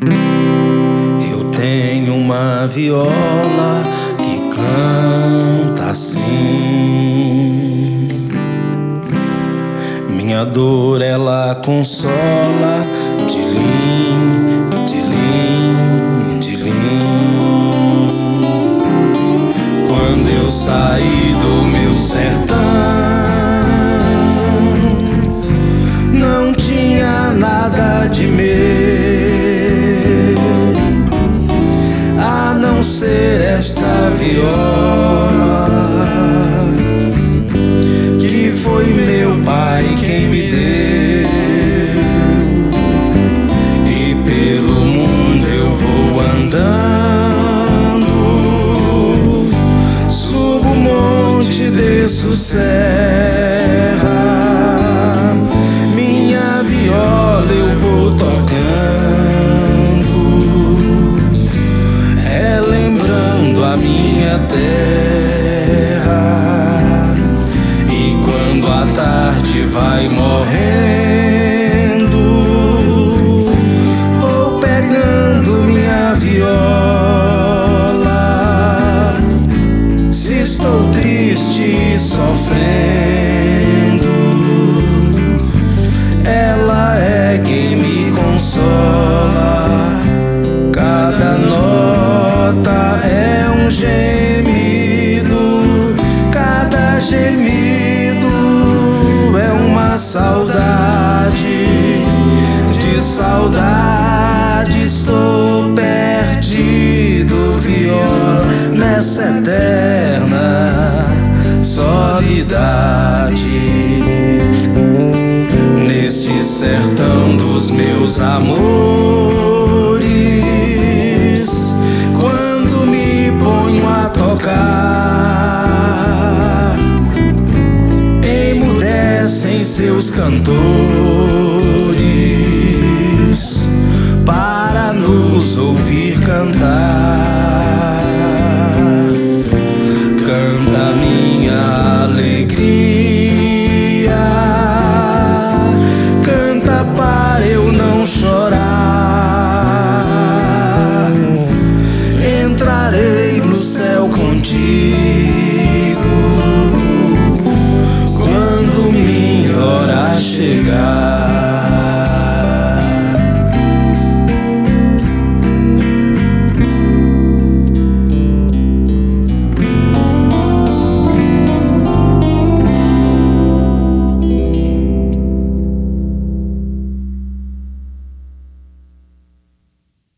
Eu tenho uma viola que canta assim. Minha dor ela consola, dilim, dilim, dilim. Quando eu saí do meu sertão, não tinha nada de meu, a não ser essa viola que foi meu pai quem me deu. E pelo mundo eu vou andando, subo o monte, desço serra, minha viola eu vou tocando, relembrando a minha terra. E quando a tarde vai morrendo, vou pegando minha viola. Se estou triste e sofrendo, ela é quem me consola. Cada nota é um gemido, cada gemido é uma saudade. De saudade estou perdido, viola, nessa eterna solidade. Nesse sertão dos meus amores, quando me ponho a tocar, emudecem seus cantores para nos ouvir cantar.